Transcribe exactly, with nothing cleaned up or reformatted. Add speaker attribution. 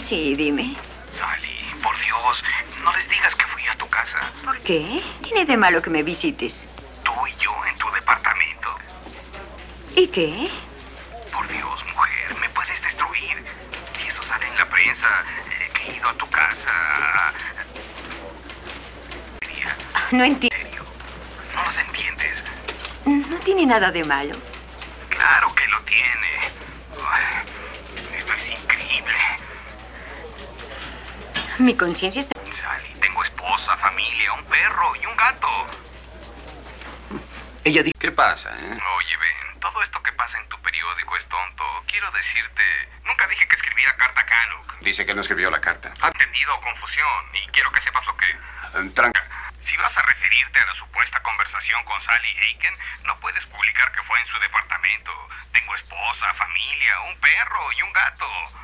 Speaker 1: Sí, dime.
Speaker 2: Sally, por Dios, no les digas que fui a tu casa.
Speaker 1: ¿Por qué? Tiene de malo que me visites.
Speaker 2: Tú y yo en tu departamento.
Speaker 1: ¿Y qué?
Speaker 2: Por Dios, mujer, me puedes destruir. Si eso sale en la prensa, eh, que he ido a tu casa.
Speaker 1: No entiendo.
Speaker 2: ¿En serio? ¿No los entiendes?
Speaker 1: No tiene nada de malo.
Speaker 2: Claro que lo tiene. Ay, esto es increíble.
Speaker 1: Mi conciencia está...
Speaker 2: Sally, tengo esposa, familia, un perro y un gato.
Speaker 3: Ella dijo... ¿Qué pasa, eh?
Speaker 2: Oye, Ben, todo esto que pasa en tu periódico es tonto. Quiero decirte... Nunca dije que escribiera carta a Canuck.
Speaker 3: Dice que no escribió la carta.
Speaker 2: Ha entendido confusión y quiero que sepas lo que...
Speaker 3: Eh, Tranca.
Speaker 2: Si vas a referirte a la supuesta conversación con Sally Aiken, no puedes publicar que fue en su departamento. Tengo esposa, familia, un perro y un gato.